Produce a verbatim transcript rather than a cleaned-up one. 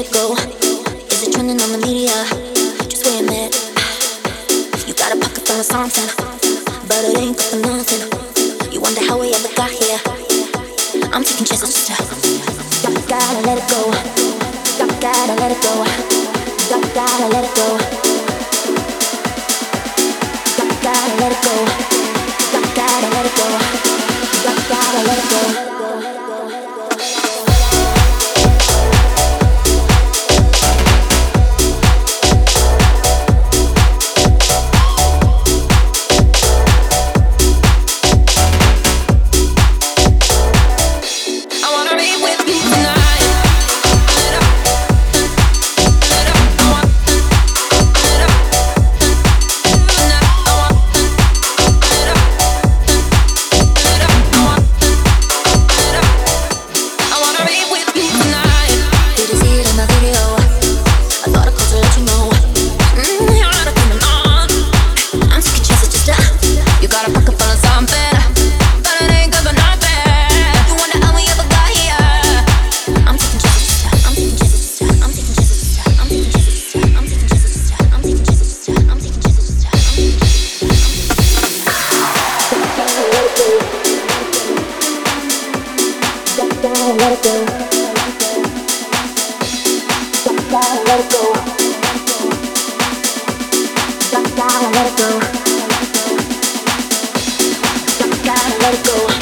it go? Is it trending on the media? Just wait a minute. You got a pocket full of something, but it ain't good for nothing. You wonder how we ever got here. I'm taking chances just to. Gotta, gotta let it go. Gotta, gotta let it go. Gotta, gotta let it go. Gotta, gotta let it go. Gotta, gotta let it go. Gotta, gotta let it go. Let it go. Gotta let it go. Gotta let it go. Gotta let it go.